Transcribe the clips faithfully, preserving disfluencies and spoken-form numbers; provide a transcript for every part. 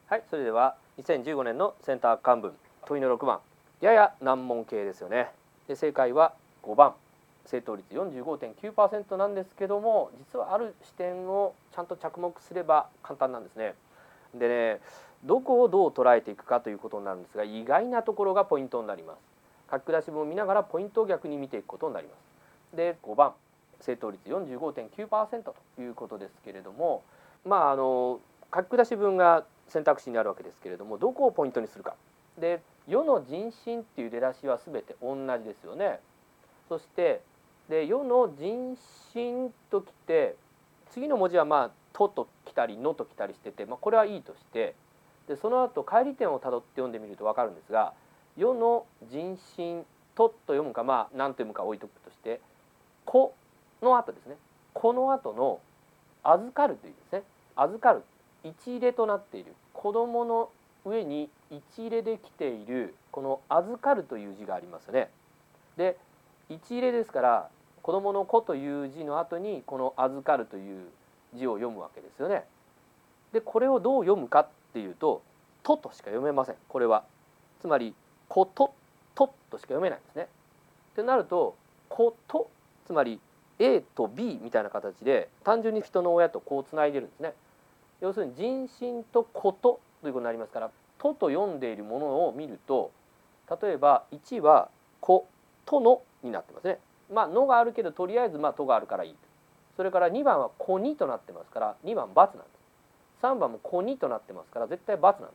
はい、それではにせんじゅうごねんのセンター漢文問いのろくばん、やや難問形ですよね。で正解はごばん、正答率 よんじゅうごてんきゅうパーセント なんですけども、実はある視点をちゃんと着目すれば簡単なんですね。でね、どこをどう捉えていくかということになるんですが、意外なところがポイントになります。書き下し文を見ながらポイントを逆に見ていくことになります。でごばん、正答率 よんじゅうごてんきゅうパーセント ということですけれども、まああの書き下し文が選択肢にあるわけですけれども、どこをポイントにするか。で世の人心っていう出だしは全て同じですよね。そしてで世の人心ときて、次の文字はまあとと来たりのと来たりしてて、まあ、これはいいとして、でその後返り点をたどって読んでみると分かるんですが、世の人心とと読むか、まあ何と読むか置いとくとして、この後ですね、この後の預かるというですね、預かる一入れとなっている子供の上に一入れで来ているこの預かるという字がありますよね。で一入れですから、子供の子という字の後にこの預かるという字を読むわけですよね。でこれをどう読むかっていうと、ととしか読めません。これはつまりことととしか読めないんですね。ってなると、こと、つまり A と B みたいな形で単純に人の親とこうつないでるんですね。要するに人心とことということになりますから、とと読んでいるものを見ると、例えばいちはことのになってますね。まあのがあるけど、とりあえずまあとがあるからいい。それからにばんはこにとなってますから、にばん×なんです。さんばんもこにとなってますから、絶対×なんです。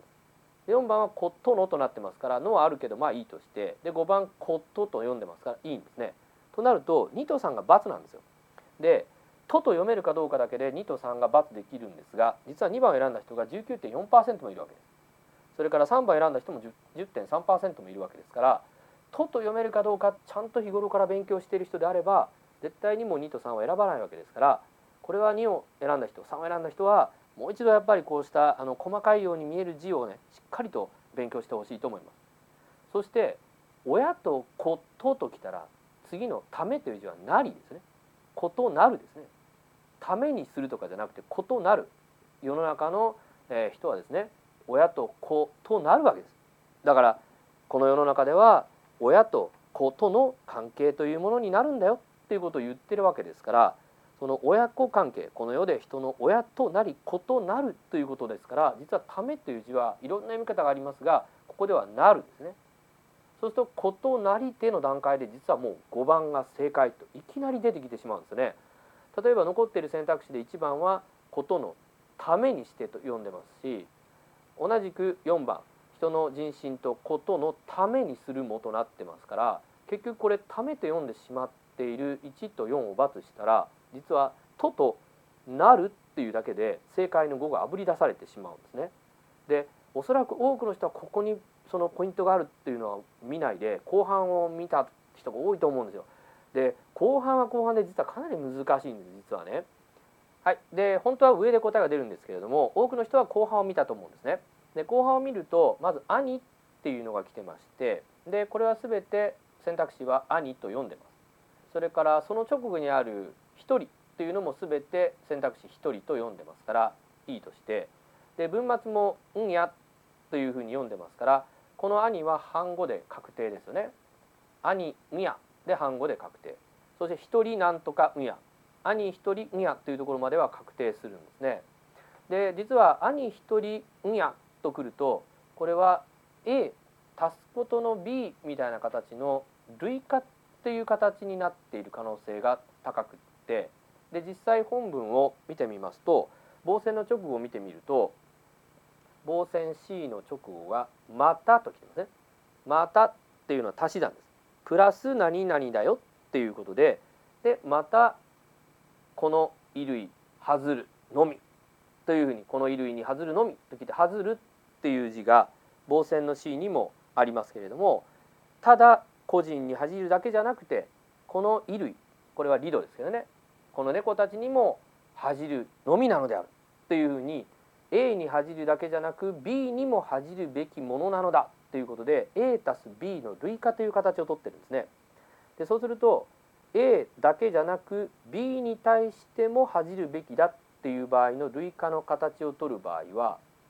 よんばんはことのとなってますから、のはあるけどまあいいとして、でごばんことと読んでますからいいんですね。となるとにとさんが×なんですよ。でとと読めるかどうかだけでにとさんが×できるんですが、実はにばんを選んだ人が じゅうきゅうてんよんパーセント もいるわけです。それからさんばん選んだ人も じゅってんさんパーセント もいるわけですから、とと読めるかどうかちゃんと日頃から勉強している人であれば、絶対にもにとさんを選ばないわけですから、これはにを選んだ人、さんを選んだ人はもう一度やっぱりこうしたあの細かいように見える字をね、しっかりと勉強してほしいと思います。そして親と子とときたら、次のためという字はなりですね。ことなるですね。ためにするとかじゃなくて、ことなる。世の中の人はですね、親と子となるわけです。だからこの世の中では親と子との関係というものになるんだよっていうことを言ってるわけですから、その親子関係、この世で人の親となり子となるということですから、実はためという字はいろんな読み方がありますが、ここではなるですね。そうするとことなり手の段階で、実はもうごばんが正解といきなり出てきてしまうんですね。例えば残っている選択肢でいちばんはことのためにしてと読んでますし、同じくよんばん人の人心とことのためにするもとなってますから、結局これためと読んでしまっているいちとよんを×したら、実はととなるっていうだけで正解のごがあぶり出されてしまうんですね。でおそらく多くの人はここにそのポイントがあるっていうのは見ないで、後半を見た人が多いと思うんですよ。で後半は後半で実はかなり難しいんです、実はね。はい、で本当は上で答えが出るんですけれども、多くの人は後半を見たと思うんですね。で後半を見ると、まず「兄」っていうのが来てまして、でこれは全て選択肢は「兄」と読んでます。それからその直後にある「一人」っていうのも全て選択肢「一人」と読んでますからいいとして、で文末も「んや」というふうに読んでますから、この「兄」は半語で確定ですよね。兄んやで半語で確定。そして一人なんとかんや、兄一人んやというところまでは確定するんですね。で実は兄一人んやとくると、これは A 足すことの B みたいな形の類化っていう形になっている可能性が高くって、で実際本文を見てみますと、傍線の直後を見てみると、傍線 C の直後がまたときてますね。またっていうのは足し算です。プラス何々だよっていうことで、でまたこの衣類外るのみというふうに、この衣類に外るのみときて、外るっていう字が傍線の C にもありますけれども、ただ個人に恥じるだけじゃなくて、この衣類、これはリドですけどね、この猫たちにも恥じるのみなのであるというふうに、 A に恥じるだけじゃなく B にも恥じるべきものなのだということで、 A たす B の類化という形をとってるんですね。でそうすると A だけじゃなく B に対しても恥じるべきだっていう場合の類化の形を取る場合は、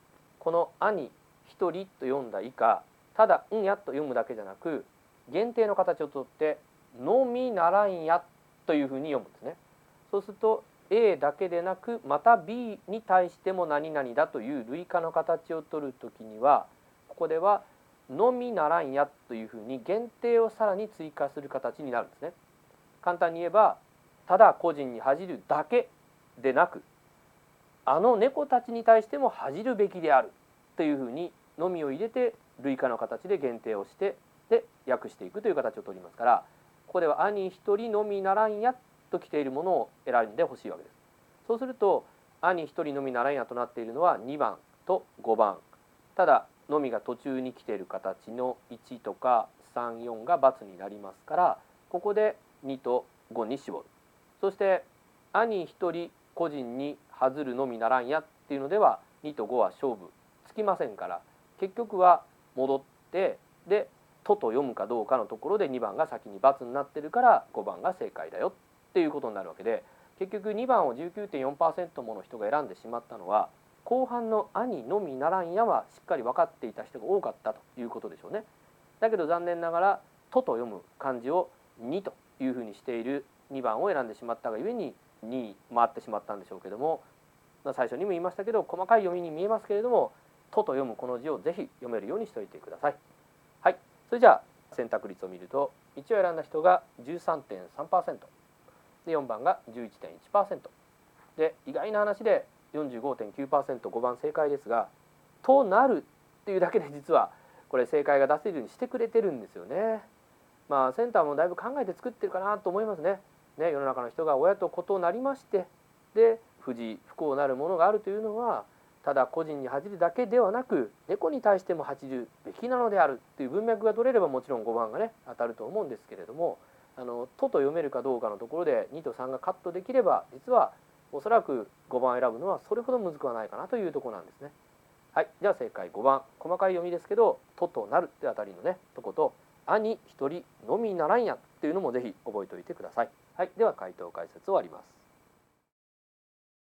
この兄一人と読んだ以下、ただんやと読むだけじゃなく限定の形をとってのみならんやというふうに読むんですね。そうすると A だけでなくまた B に対しても何々だという類化の形を取るときには、ここではのみならんやというふうに限定をさらに追加する形になるんですね。簡単に言えば、ただ個人に恥じるだけでなくあの猫たちに対しても恥じるべきであるというふうにのみを入れて類化の形で限定をしてで訳していくという形を取りますから、ここでは兄一人のみならんやと来ているものを選んでほしいわけです。そうすると兄一人のみならんやとなっているのはにばんとごばん。ただのみが途中に来ている形のいちとかさん、よんが×になりますから、ここでにとごに絞る。そして兄一人個人に外るのみならんやっていうのではにとごは勝負つきませんから、結局は戻ってでとと読むかどうかのところでにばんが先に×になってるからごばんが正解だよっていうことになるわけで、結局にばんを じゅうきゅうてんよんパーセント もの人が選んでしまったのは、後半の兄のみならんやはしっかり分かっていた人が多かったということでしょうね。だけど残念ながらとと読む漢字をにというふうにしているにばんを選んでしまったがゆえにに回ってしまったんでしょうけども、最初にも言いましたけど細かい読みに見えますけれども、とと読むこの字をぜひ読めるようにしておいてください。はい、それじゃあ選択率を見るといちを選んだ人が じゅうさんてんさんパーセント でよんばんが じゅういちてんいちパーセント で、意外な話で よんじゅうごてんきゅうパーセント ごばん正解ですが、となるっていうだけで実はこれ正解が出せるようにしてくれてるんですよね。まあセンターもだいぶ考えて作ってるかなと思いますね。ね、世の中の人が親と子となりまして、で不治不幸なるものがあるというのはただ個人に恥じるだけではなく猫に対しても恥じるべきなのであるという文脈が取れればもちろんごばんがね当たると思うんですけれども、あのとと読めるかどうかのところでにとさんがカットできれば実はおそらくごばん選ぶのはそれほど難くはないかなというところなんですね。はい、じゃあ正解ごばん、細かい読みですけどととなるってあたりのねとこと兄一人のみならんやっていうのもぜひ覚えておいてください。はい、では回答解説を終わります。